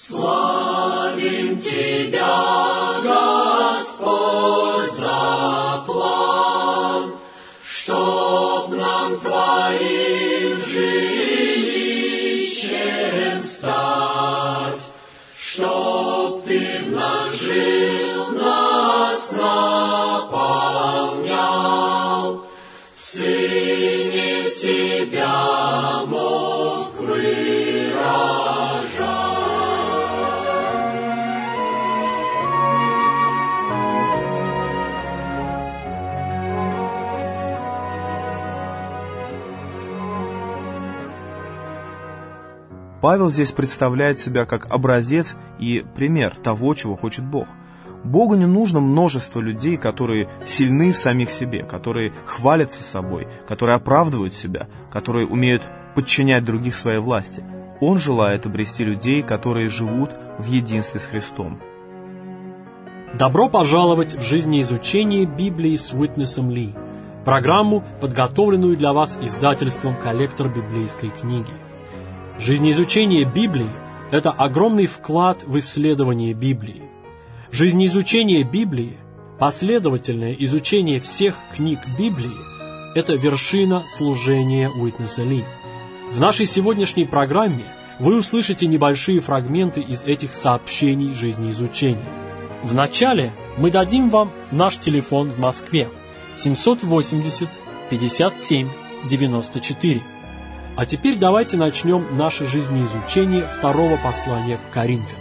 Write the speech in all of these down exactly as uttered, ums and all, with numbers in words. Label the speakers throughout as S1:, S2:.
S1: Славим Тебя, Господь, за план, чтоб нам Твоим жилищем стать, чтоб Ты в нас жил, нас наполнял, в Сыне себя мог выражать.
S2: Павел здесь представляет себя как образец и пример того, чего хочет Бог. Богу не нужно множество людей, которые сильны в самих себе, которые хвалятся собой, которые оправдывают себя, которые умеют подчинять других своей власти. Он желает обрести людей, которые живут в единстве с Христом.
S3: Добро пожаловать в жизнеизучение Библии с Уитнесом Ли, программу, подготовленную для вас издательством «Коллектор библейской книги». Жизнеизучение Библии – это огромный вклад в исследование Библии. Жизнеизучение Библии, последовательное изучение всех книг Библии – это вершина служения Уитнеса Ли. В нашей сегодняшней программе вы услышите небольшие фрагменты из этих сообщений жизнеизучения. Вначале мы дадим вам наш телефон в Москве семь восемьдесят пятьдесят семь девяносто четыре. А теперь давайте начнем наше жизнеизучение второго послания к Коринфянам.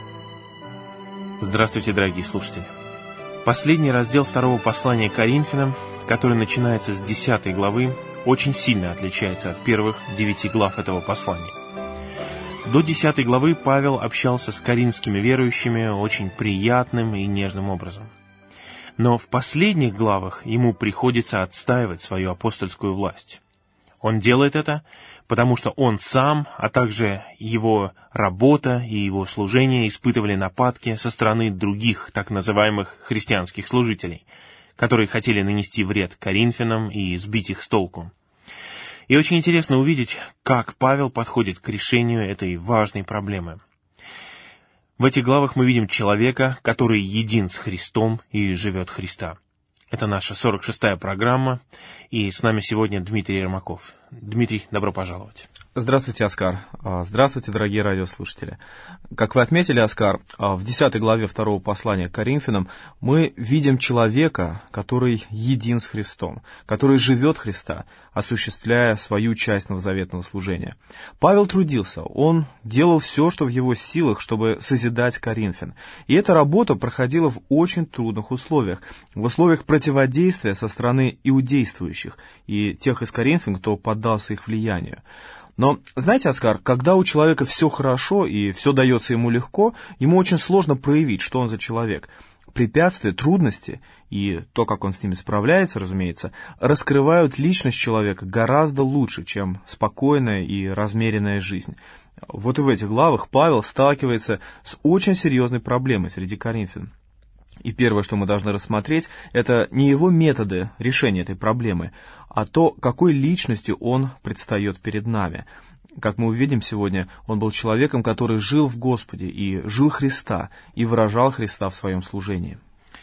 S4: Здравствуйте, дорогие слушатели. Последний раздел второго послания к Коринфянам, который начинается с десятой главы, очень сильно отличается от первых девяти глав этого послания. До десятой главы Павел общался с коринфскими верующими очень приятным и нежным образом. Но в последних главах ему приходится отстаивать свою апостольскую власть. Он делает это, потому что он сам, а также его работа и его служение испытывали нападки со стороны других так называемых христианских служителей, которые хотели нанести вред коринфянам и сбить их с толку. И очень интересно увидеть, как Павел подходит к решению этой важной проблемы. В этих главах мы видим человека, который един с Христом и живет Христа. Это наша сорок шестая программа, и с нами сегодня Дмитрий Ермаков. Дмитрий, добро пожаловать.
S2: Здравствуйте, Оскар. Здравствуйте, дорогие радиослушатели. Как вы отметили, Оскар, в десятой главе второго послания к Коринфянам мы видим человека, который един с Христом, который живет Христа, осуществляя свою часть новозаветного служения. Павел трудился, он делал все, что в его силах, чтобы созидать Коринфян. И эта работа проходила в очень трудных условиях, в условиях противодействия со стороны иудействующих и тех из Коринфян, кто поддался их влиянию. Но, знаете, Оскар, когда у человека все хорошо и все дается ему легко, ему очень сложно проявить, что он за человек. Препятствия, трудности и то, как он с ними справляется, разумеется, раскрывают личность человека гораздо лучше, чем спокойная и размеренная жизнь. Вот и в этих главах Павел сталкивается с очень серьезной проблемой среди коринфян. И первое, что мы должны рассмотреть, это не его методы решения этой проблемы, а то, какой личностью он предстает перед нами. Как мы увидим сегодня, он был человеком, который жил в Господе и жил Христа, и выражал Христа в своем служении.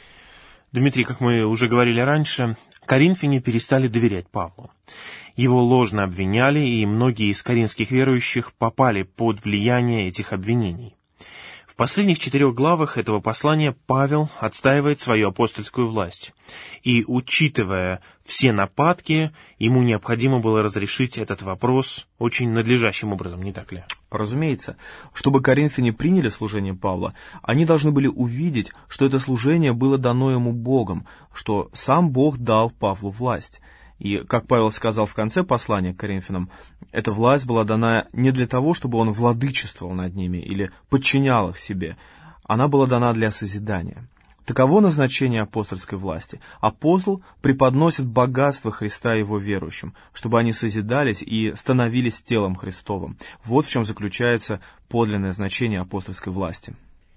S4: Дмитрий, как мы уже говорили раньше, коринфяне перестали доверять Павлу. Его ложно обвиняли, и многие из коринфских верующих попали под влияние этих обвинений. В последних четырех главах этого послания Павел отстаивает свою апостольскую власть. И, учитывая все нападки, ему необходимо было разрешить этот вопрос очень надлежащим образом, не так ли?
S2: Разумеется. Чтобы коринфяне приняли служение Павла, они должны были увидеть, что это служение было дано ему Богом, что сам Бог дал Павлу власть. И, как Павел сказал в конце послания к Коринфянам, эта власть была дана не для того, чтобы он владычествовал над ними или подчинял их себе. Она была дана для созидания. Таково назначение апостольской власти. Апостол преподносит богатство Христа его верующим, чтобы они созидались и становились телом Христовым. Вот в чем заключается подлинное значение апостольской власти.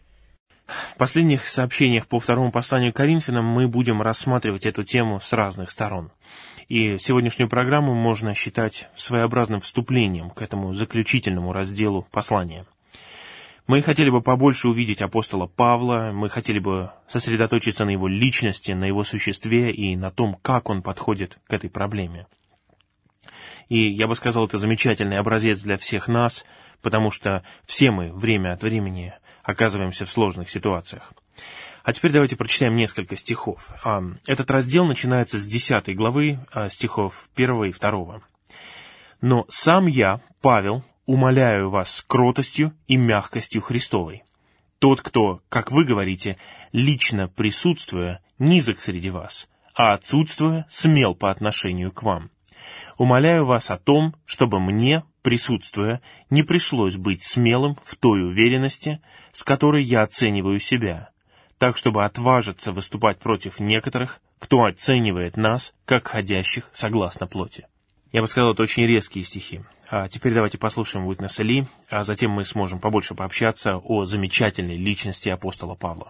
S4: В последних сообщениях по второму посланию к Коринфянам мы будем рассматривать эту тему с разных сторон. И сегодняшнюю программу можно считать своеобразным вступлением к этому заключительному разделу послания. Мы хотели бы побольше увидеть апостола Павла, мы хотели бы сосредоточиться на его личности, на его существе и на том, как он подходит к этой проблеме. И я бы сказал, это замечательный образец для всех нас, потому что все мы время от времени оказываемся в сложных ситуациях. А теперь давайте прочитаем несколько стихов. Этот раздел начинается с десятой главы, стихов первого и второго. «Но сам я, Павел, умоляю вас кротостью и мягкостью Христовой. Тот, кто, как вы говорите, лично присутствуя, низок среди вас, а отсутствуя, смел по отношению к вам. Умоляю вас о том, чтобы мне, присутствуя, не пришлось быть смелым в той уверенности, с которой я оцениваю себя, так чтобы отважиться выступать против некоторых, кто оценивает нас, как ходящих согласно плоти». Я бы сказал, это очень резкие стихи. А теперь давайте послушаем Уитнеса Ли, а затем мы сможем побольше пообщаться о замечательной личности апостола Павла.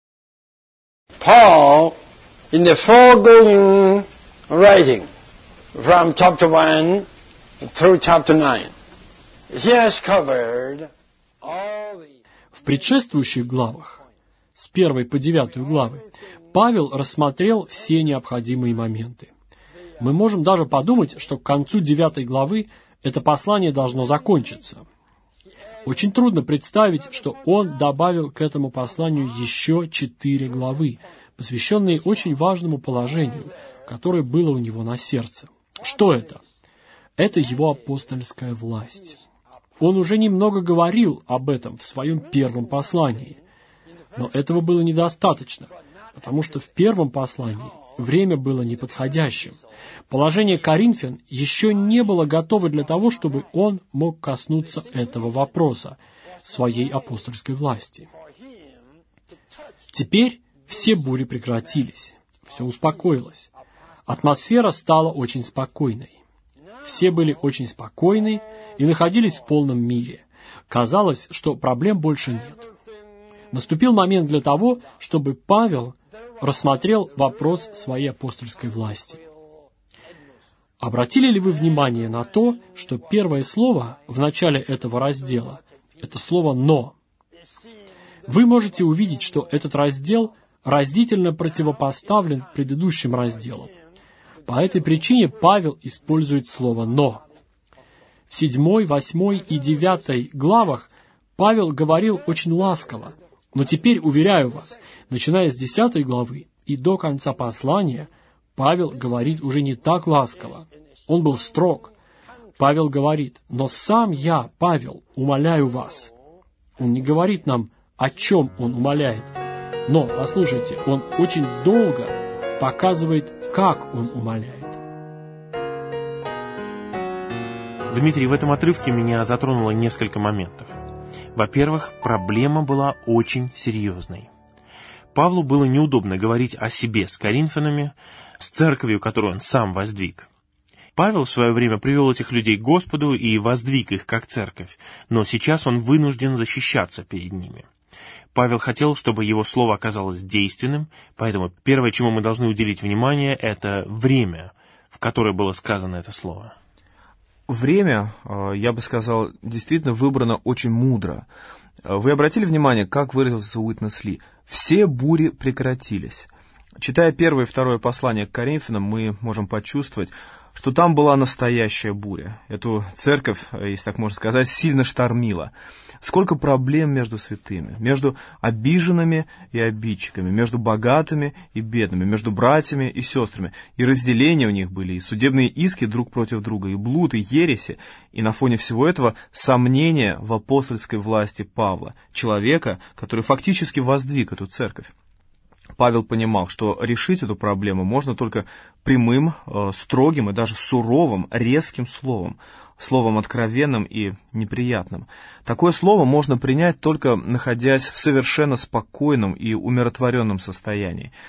S5: Paul, in the foregoing writing, from chapter one through chapter nine, he has covered all the...
S3: В предшествующих главах, с первой по девятую главы, Павел рассмотрел все необходимые моменты. Мы можем даже подумать, что к концу девятой главы это послание должно закончиться. Очень трудно представить, что он добавил к этому посланию еще четыре главы, посвященные очень важному положению, которое было у него на сердце. Что это? Это его апостольская власть. Он уже немного говорил об этом в своем первом послании. Но этого было недостаточно, потому что в первом послании время было неподходящим. Положение Коринфян еще не было готово для того, чтобы он мог коснуться этого вопроса, своей апостольской власти. Теперь все бури прекратились, все успокоилось. Атмосфера стала очень спокойной. Все были очень спокойны и находились в полном мире. Казалось, что проблем больше нет. Наступил момент для того, чтобы Павел рассмотрел вопрос своей апостольской власти. Обратили ли вы внимание на то, что первое слово в начале этого раздела – это слово «но»? Вы можете увидеть, что этот раздел разительно противопоставлен предыдущим разделам. По этой причине Павел использует слово «но». В седьмой, восьмой и девятой главах Павел говорил очень ласково, но теперь, уверяю вас, начиная с десятой главы и до конца послания, Павел говорит уже не так ласково. Он был строг. Павел говорит: «Но сам я, Павел, умоляю вас». Он не говорит нам, о чем он умоляет. Но, послушайте, он очень долго показывает, как он умоляет.
S4: Дмитрий, в этом отрывке меня затронуло несколько моментов. Во-первых, проблема была очень серьезной. Павлу было неудобно говорить о себе с коринфянами, с церковью, которую он сам воздвиг. Павел в свое время привел этих людей к Господу и воздвиг их как церковь, но сейчас он вынужден защищаться перед ними. Павел хотел, чтобы его слово оказалось действенным, поэтому первое, чему мы должны уделить внимание, это время, в которое было сказано это слово.
S2: Время, я бы сказал, действительно выбрано очень мудро. Вы обратили внимание, как выразился Уитнес Ли? Все бури прекратились. Читая первое и второе послание к Коринфянам, мы можем почувствовать, что там была настоящая буря. Эту церковь, если так можно сказать, сильно штормила. Сколько проблем между святыми, между обиженными и обидчиками, между богатыми и бедными, между братьями и сестрами. И разделения у них были, и судебные иски друг против друга, и блуд, и ереси. И на фоне всего этого сомнения в апостольской власти Павла, человека, который фактически воздвиг эту церковь. Павел понимал, что решить эту проблему можно только прямым, строгим и даже суровым, резким словом, словом откровенным и неприятным. Такое слово можно принять только находясь в совершенно спокойном и умиротворенном состоянии.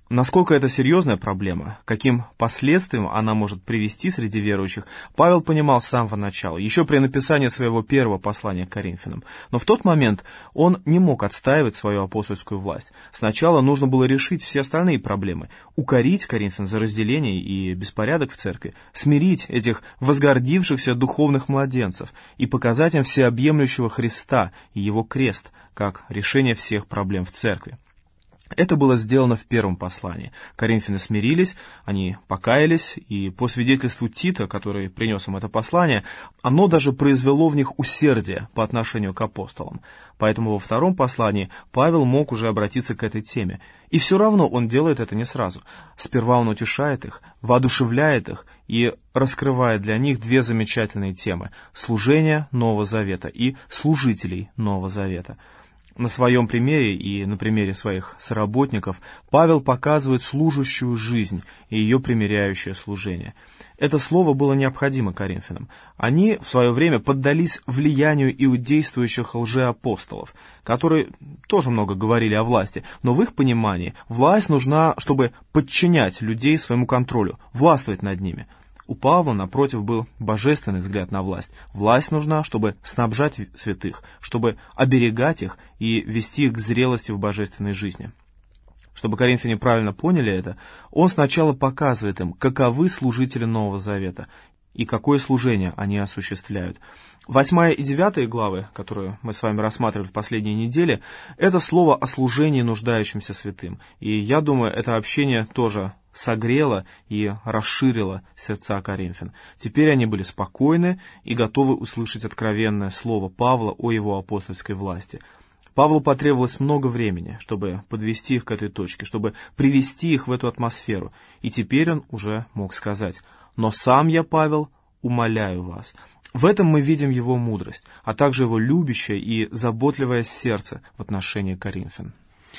S2: Насколько это серьезная проблема, каким последствиям она может привести среди верующих, Павел понимал с самого начала, еще при написании своего первого послания к Коринфянам. Но в тот момент он не мог отстаивать свою апостольскую власть. Сначала нужно было решить все остальные проблемы, укорить Коринфян за разделение и беспорядок в церкви, смирить этих возгордившихся духовных младенцев и показать им всеобъемлющего Христа и Его крест, как решение всех проблем в церкви. Это было сделано в первом послании. Коринфяне смирились, они покаялись, и по свидетельству Тита, который принес им это послание, оно даже произвело в них усердие по отношению к апостолам. Поэтому во втором послании Павел мог уже обратиться к этой теме. И все равно он делает это не сразу. Сперва он утешает их, воодушевляет их и раскрывает для них две замечательные темы – служение Нового Завета и служителей Нового Завета. На своем примере и на примере своих соработников Павел показывает служащую жизнь и ее примиряющее служение. Это слово было необходимо коринфянам. Они в свое время поддались влиянию иудействующих лжеапостолов, которые тоже много говорили о власти, но в их понимании власть нужна, чтобы подчинять людей своему контролю, властвовать над ними. У Павла, напротив, был божественный взгляд на власть. Власть нужна, чтобы снабжать святых, чтобы оберегать их и вести их к зрелости в божественной жизни. Чтобы коринфяне правильно поняли это, он сначала показывает им, каковы служители Нового Завета и какое служение они осуществляют. Восьмая и девятая главы, которую мы с вами рассматривали в последней неделе, это слово о служении нуждающимся святым. И я думаю, это общение тоже согрело и расширило сердца коринфян. Теперь они были спокойны и готовы услышать откровенное слово Павла о его апостольской власти. Павлу потребовалось много времени, чтобы подвести их к этой точке, чтобы привести их в эту атмосферу. И теперь он уже мог сказать: «Но сам я, Павел, умоляю вас». В этом мы видим его мудрость, а также его любящее и заботливое сердце в отношении коринфян.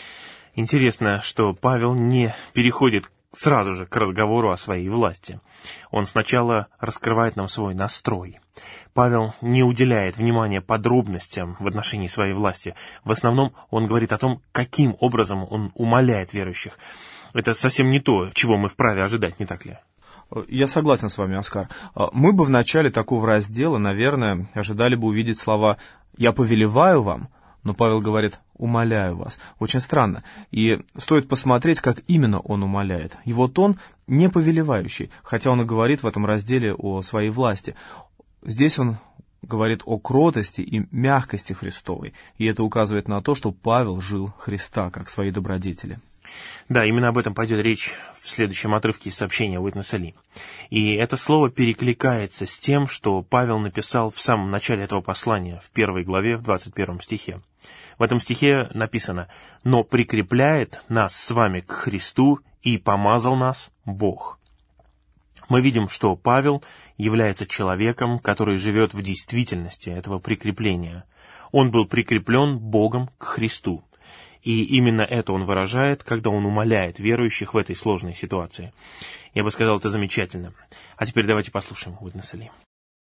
S4: Интересно, что Павел не переходит сразу же к разговору о своей власти. Он сначала раскрывает нам свой настрой. Павел не уделяет внимания подробностям в отношении своей власти. В основном он говорит о том, каким образом он умоляет верующих. Это совсем не то, чего мы вправе ожидать, не так ли?
S2: Я согласен с вами, Оскар. Мы бы в начале такого раздела, наверное, ожидали бы увидеть слова «я повелеваю вам», но Павел говорит «умоляю вас». Очень странно. И стоит посмотреть, как именно он умоляет. Его тон не повелевающий, хотя он и говорит в этом разделе о своей власти. Здесь он говорит о кротости и мягкости Христовой, и это указывает на то, что Павел жил Христа как свои добродетели.
S4: Да, именно об этом пойдет речь в следующем отрывке из сообщения Уитнеса Ли. И это слово перекликается с тем, что Павел написал в самом начале этого послания, в первой главе, в двадцать первом стихе. В этом стихе написано: «Но прикрепляет нас с вами к Христу и помазал нас Бог». Мы видим, что Павел является человеком, который живет в действительности этого прикрепления. Он был прикреплен Богом к Христу. И именно это он выражает, когда он умоляет верующих в этой сложной ситуации. Я бы сказал, это замечательно. А теперь давайте послушаем Уитнеса Ли.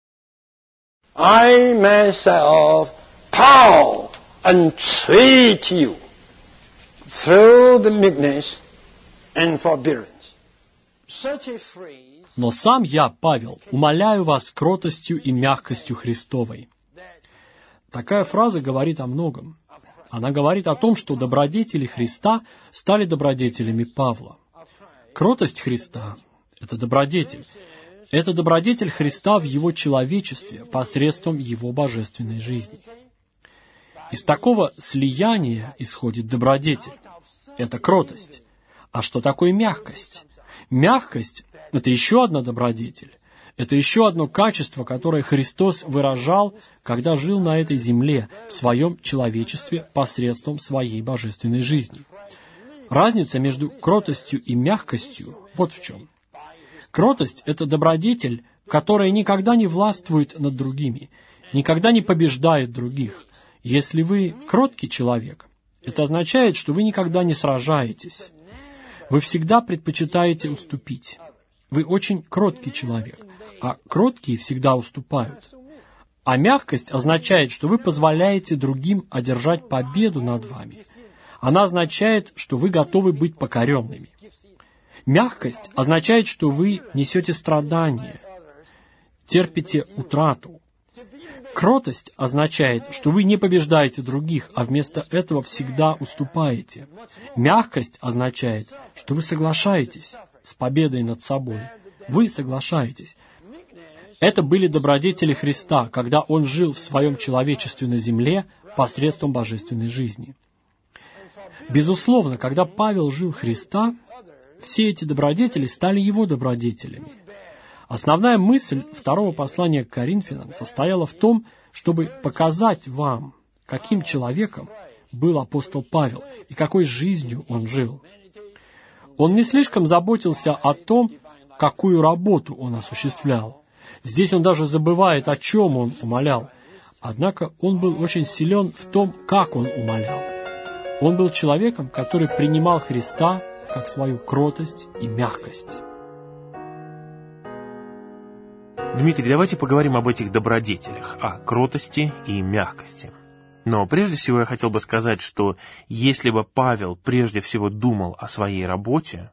S5: I myself, Paul, entreat you through the meekness and forbearance. Such a phrase.
S3: Но сам я, Павел, умоляю вас кротостью и мягкостью Христовой. Такая фраза говорит о многом. Она говорит о том, что добродетели Христа стали добродетелями Павла. Кротость Христа — это добродетель. Это добродетель Христа в Его человечестве посредством Его божественной жизни. Из такого слияния исходит добродетель. Это кротость. А что такое мягкость? Мягкость — это еще одна добродетель. Это еще одно качество, которое Христос выражал, когда жил на этой земле, в своем человечестве, посредством своей божественной жизни. Разница между кротостью и мягкостью вот в чем. Кротость — это добродетель, которая никогда не властвует над другими, никогда не побеждает других. Если вы кроткий человек, это означает, что вы никогда не сражаетесь. Вы всегда предпочитаете уступить. Вы очень кроткий человек, а кроткие всегда уступают. А мягкость означает, что вы позволяете другим одержать победу над вами. Она означает, что вы готовы быть покоренными. Мягкость означает, что вы несете страдания, терпите утрату. Кротость означает, что вы не побеждаете других, а вместо этого всегда уступаете. Мягкость означает, что вы соглашаетесь с победой над собой. Вы соглашаетесь. Это были добродетели Христа, когда Он жил в своем человечестве на земле посредством божественной жизни. Безусловно, когда Павел жил Христа, все эти добродетели стали его добродетелями. Основная мысль второго послания к Коринфянам состояла в том, чтобы показать вам, каким человеком был апостол Павел и какой жизнью он жил. Он не слишком заботился о том, какую работу он осуществлял. Здесь он даже забывает, о чем он умолял. Однако он был очень силен в том, как он умолял. Он был человеком, который принимал Христа как свою кротость и мягкость.
S4: Дмитрий, давайте поговорим об этих добродетелях, о кротости и мягкости. Но прежде всего я хотел бы сказать, что если бы Павел прежде всего думал о своей работе,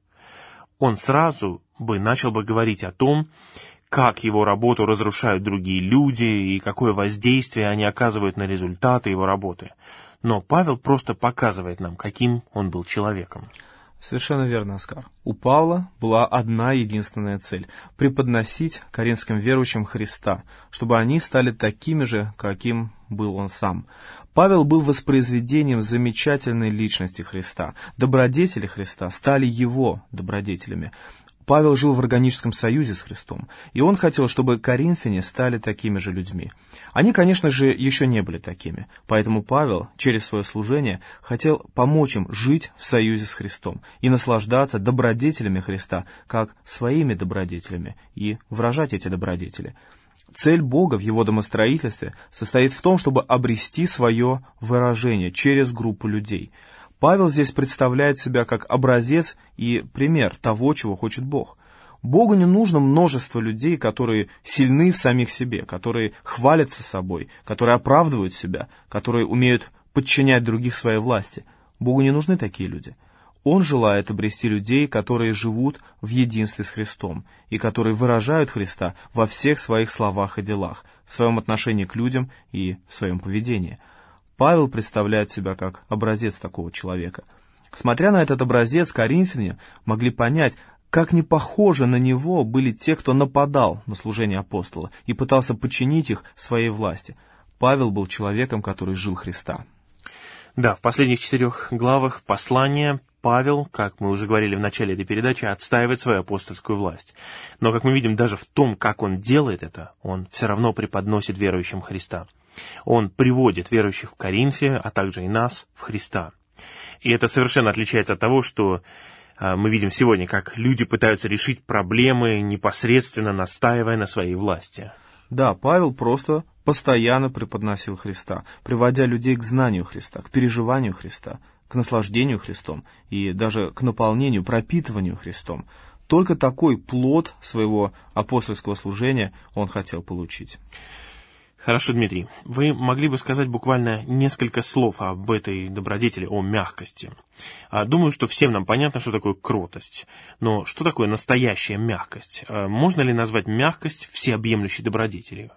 S4: он сразу бы начал бы говорить о том, как его работу разрушают другие люди и какое воздействие они оказывают на результаты его работы. Но Павел просто показывает нам, каким он был человеком.
S2: Совершенно верно, Оскар. У Павла была одна единственная цель — преподносить коринфским верующим Христа, чтобы они стали такими же, каким был он сам. Павел был воспроизведением замечательной личности Христа. Добродетели Христа стали его добродетелями. Павел жил в органическом союзе с Христом, и он хотел, чтобы коринфяне стали такими же людьми. Они, конечно же, еще не были такими, поэтому Павел через свое служение хотел помочь им жить в союзе с Христом и наслаждаться добродетелями Христа, как своими добродетелями, и выражать эти добродетели. Цель Бога в его домостроительстве состоит в том, чтобы обрести свое выражение через группу людей. Павел здесь представляет себя как образец и пример того, чего хочет Бог. Богу не нужно множество людей, которые сильны в самих себе, которые хвалятся собой, которые оправдывают себя, которые умеют подчинять других своей власти. Богу не нужны такие люди. Он желает обрести людей, которые живут в единстве с Христом и которые выражают Христа во всех своих словах и делах, в своем отношении к людям и в своем поведении. Павел представляет себя как образец такого человека. Смотря на этот образец, коринфяне могли понять, как не похожи на него были те, кто нападал на служение апостола и пытался подчинить их своей власти. Павел был человеком, который жил Христа.
S4: Да, в последних четырех главах послания Павел, как мы уже говорили в начале этой передачи, отстаивает свою апостольскую власть. Но, как мы видим, даже в том, как он делает это, он все равно преподносит верующим Христа. Он приводит верующих в Коринфе, а также и нас, в Христа. И это совершенно отличается от того, что а, мы видим сегодня, как люди пытаются решить проблемы, непосредственно настаивая на своей власти.
S2: Да, Павел просто постоянно преподносил Христа, приводя людей к знанию Христа, к переживанию Христа, к наслаждению Христом и даже к наполнению, пропитыванию Христом. Только такой плод своего апостольского служения он хотел получить.
S4: Хорошо, Дмитрий, вы могли бы сказать буквально несколько слов об этой добродетели, о мягкости. Думаю, что всем нам понятно, что такое кротость. Но что такое настоящая мягкость? Можно ли назвать мягкость всеобъемлющей добродетелью?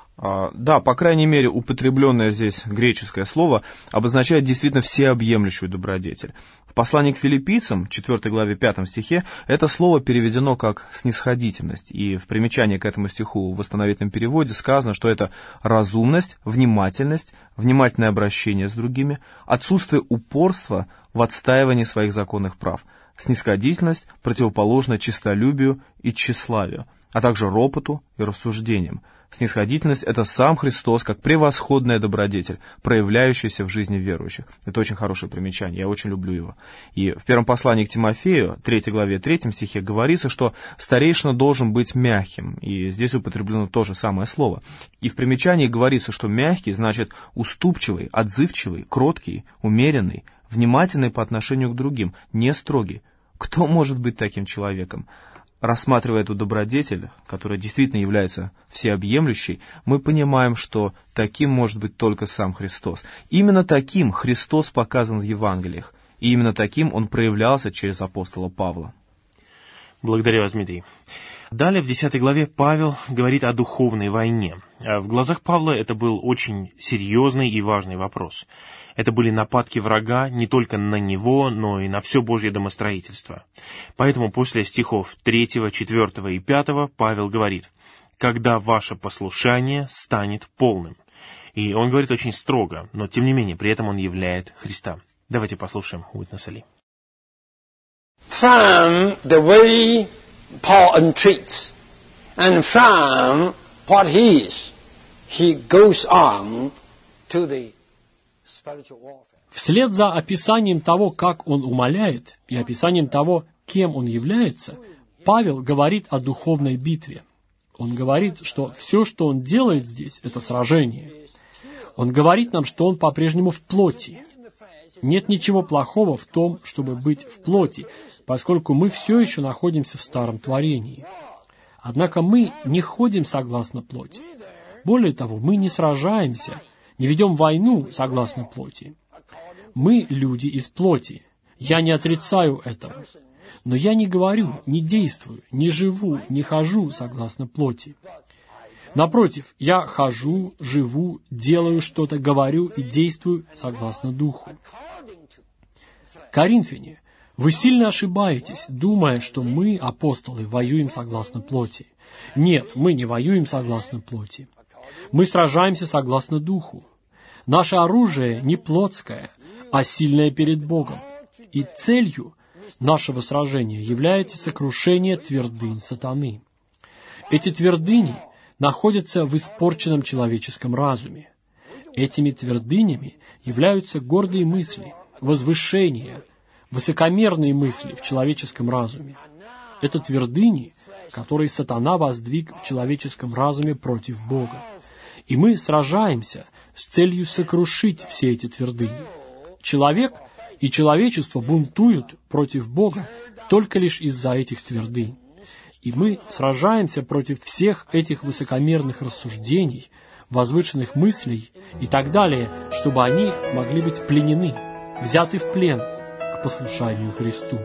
S2: Да, по крайней мере, употребленное здесь греческое слово обозначает действительно всеобъемлющую добродетель. В послании к филиппийцам, четвёртой главе, пятом стихе, это слово переведено как снисходительность, и в примечании к этому стиху в восстановительном переводе сказано, что это разумность, внимательность, внимательное обращение с другими, отсутствие упорства в отстаивании своих законных прав, снисходительность противоположна честолюбию и тщеславию, а также ропоту и рассуждениям. Снисходительность — это сам Христос, как превосходная добродетель, проявляющаяся в жизни верующих. Это очень хорошее примечание, я очень люблю его. И в первом послании к Тимофею, третьей главе, третьем стихе, говорится, что старейшина должен быть мягким, и здесь употреблено то же самое слово. И в примечании говорится, что мягкий значит уступчивый, отзывчивый, кроткий, умеренный, внимательный по отношению к другим, не строгий. Кто может быть таким человеком? Рассматривая эту добродетель, которая действительно является всеобъемлющей, мы понимаем, что таким может быть только сам Христос. Именно таким Христос показан в Евангелиях. И именно таким он проявлялся через апостола Павла.
S4: Благодарю вас, Дмитрий. Далее в десятой главе Павел говорит о духовной войне. В глазах Павла это был очень серьезный и важный вопрос. Это были нападки врага не только на него, но и на все Божье домостроительство. Поэтому после стихов третьего, четвертого и пятого Павел говорит: «Когда ваше послушание станет полным». И он говорит очень строго, но тем не менее при этом он являет Христа. Давайте послушаем Уитнеса Ли.
S5: From the way Paul entreats, and from what he is, he goes on to the spiritual warfare.
S3: Вслед за описанием того, как он умоляет, и описанием того, кем он является, Павел говорит о духовной битве. Он говорит, что все, что он делает здесь, это сражение. Он говорит нам, что он по-прежнему в плоти. Нет ничего плохого в том, чтобы быть в плоти, поскольку мы все еще находимся в старом творении. Однако мы не ходим согласно плоти. Более того, мы не сражаемся, не ведем войну согласно плоти. Мы люди из плоти. Я не отрицаю этого. Но я не говорю, не действую, не живу, не хожу согласно плоти. Напротив, я хожу, живу, делаю что-то, говорю и действую согласно Духу. Коринфяне, вы сильно ошибаетесь, думая, что мы, апостолы, воюем согласно плоти. Нет, мы не воюем согласно плоти. Мы сражаемся согласно Духу. Наше оружие не плотское, а сильное перед Богом. И целью нашего сражения является сокрушение твердынь сатаны. Эти твердыни находятся в испорченном человеческом разуме. Этими твердынями являются гордые мысли, возвышения, высокомерные мысли в человеческом разуме. Это твердыни, которые сатана воздвиг в человеческом разуме против Бога. И мы сражаемся с целью сокрушить все эти твердыни. Человек и человечество бунтуют против Бога только лишь из-за этих твердынь. И мы сражаемся против всех этих высокомерных рассуждений, возвышенных мыслей и так далее, чтобы они могли быть пленены, взяты в плен к послушанию Христу.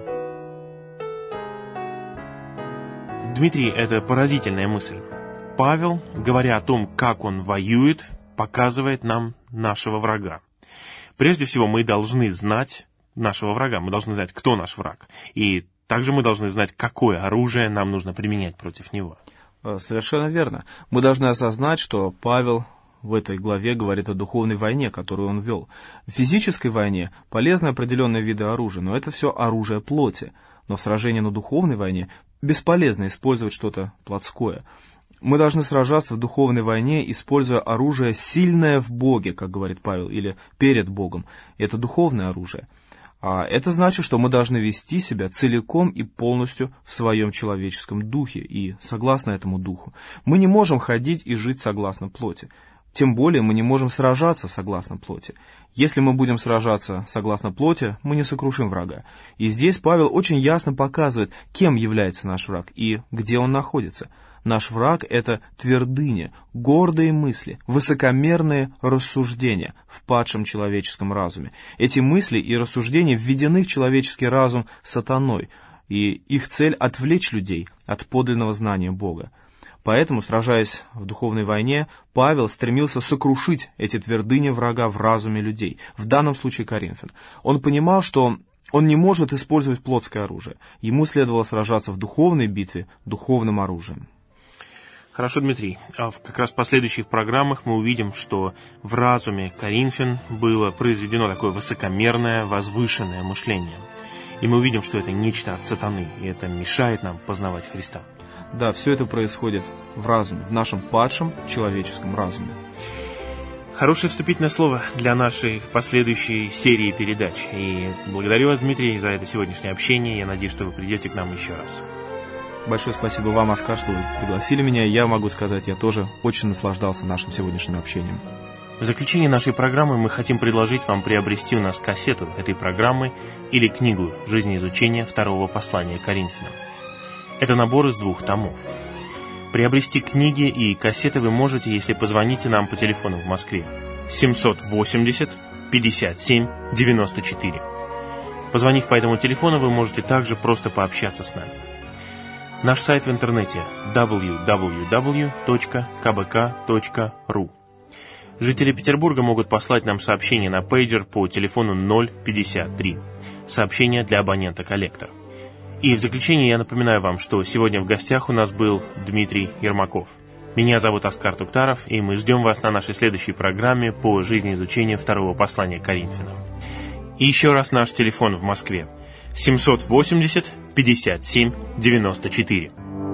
S4: Дмитрий, это поразительная мысль. Павел, говоря о том, как он воюет, показывает нам нашего врага. Прежде всего, мы должны знать нашего врага, мы должны знать, кто наш враг. И также мы должны знать, какое оружие нам нужно применять против него.
S2: Совершенно верно. Мы должны осознать, что Павел в этой главе говорит о духовной войне, которую он вел. В физической войне полезны определенные виды оружия, но это все оружие плоти. Но в сражении на духовной войне бесполезно использовать что-то плотское. Мы должны сражаться в духовной войне, используя оружие, сильное в Боге, как говорит Павел, или перед Богом. Это духовное оружие. А это значит, что мы должны вести себя целиком и полностью в своем человеческом духе и согласно этому духу. Мы не можем ходить и жить согласно плоти. Тем более мы не можем сражаться согласно плоти. Если мы будем сражаться согласно плоти, мы не сокрушим врага. И здесь Павел очень ясно показывает, кем является наш враг и где он находится. Наш враг — это твердыня, гордые мысли, высокомерные рассуждения в падшем человеческом разуме. Эти мысли и рассуждения введены в человеческий разум сатаной, и их цель — отвлечь людей от подлинного знания Бога. Поэтому, сражаясь в духовной войне, Павел стремился сокрушить эти твердыни врага в разуме людей, в данном случае коринфян. Он понимал, что он не может использовать плотское оружие. Ему следовало сражаться в духовной битве духовным оружием.
S4: Хорошо, Дмитрий. А в как раз в последующих программах мы увидим, что в разуме коринфян было произведено такое высокомерное, возвышенное мышление. И мы увидим, что это нечто от сатаны, и это мешает нам познавать Христа.
S2: Да, все это происходит в разуме, в нашем падшем человеческом разуме.
S4: Хорошее вступительное слово для нашей последующей серии передач. И благодарю вас, Дмитрий, за это сегодняшнее общение. Я надеюсь, что вы придете к нам еще раз.
S2: Большое спасибо вам, Оскар, что вы пригласили меня. Я могу сказать, я тоже очень наслаждался нашим сегодняшним общением.
S4: В заключение нашей программы мы хотим предложить вам приобрести у нас кассету этой программы или книгу «Жизнеизучение второго послания Коринфянам». Это набор из двух томов. Приобрести книги и кассеты вы можете, если позвоните нам по телефону в Москве семь восемьдесят пятьдесят семь девяносто четыре. Позвонив по этому телефону, вы можете также просто пообщаться с нами. Наш сайт в интернете дабл ю дабл ю дабл ю точка ка бэ ка точка ру. Жители Петербурга могут послать нам сообщение на пейджер по телефону ноль пятьдесят три. Сообщение для абонента «Коллектор». И в заключение я напоминаю вам, что сегодня в гостях у нас был Дмитрий Ермаков. Меня зовут Оскар Туктаров, и мы ждем вас на нашей следующей программе по жизнеизучению второго послания к Коринфянам. И еще раз наш телефон в Москве семьсот восемьдесят пятьдесят семь девяносто четыре.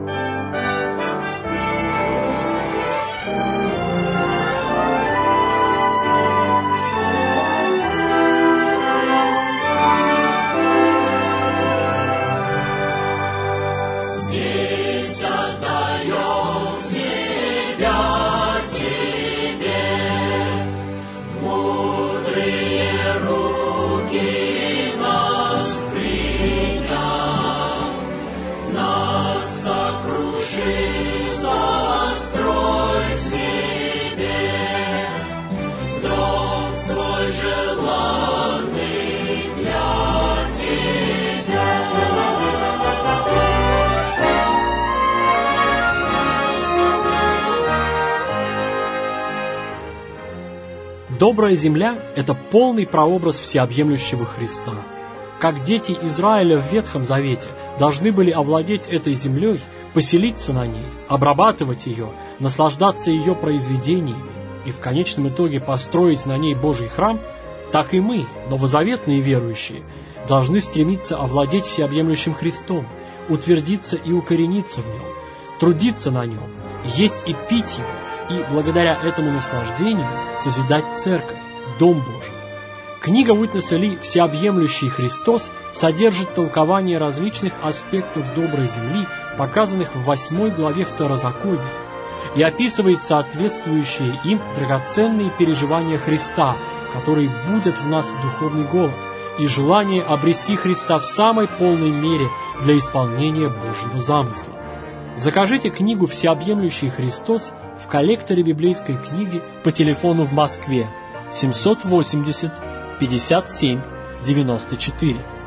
S3: Добрая земля – это полный прообраз всеобъемлющего Христа. Как дети Израиля в Ветхом Завете должны были овладеть этой землей, поселиться на ней, обрабатывать ее, наслаждаться ее произведениями и в конечном итоге построить на ней Божий храм, так и мы, новозаветные верующие, должны стремиться овладеть всеобъемлющим Христом, утвердиться и укорениться в нем, трудиться на нем, есть и пить его, и благодаря этому наслаждению созидать церковь, Дом Божий. Книга Уитнеса Ли «Всеобъемлющий Христос» содержит толкование различных аспектов доброй земли, показанных в восьмой главе Второзакония, и описывает соответствующие им драгоценные переживания Христа, которые будут в нас духовный голод и желание обрести Христа в самой полной мере для исполнения Божьего замысла. Закажите книгу «Всеобъемлющий Христос» в коллекторе библейской книги по телефону в Москве семьсот восемьдесят пятьдесят семь девяносто четыре.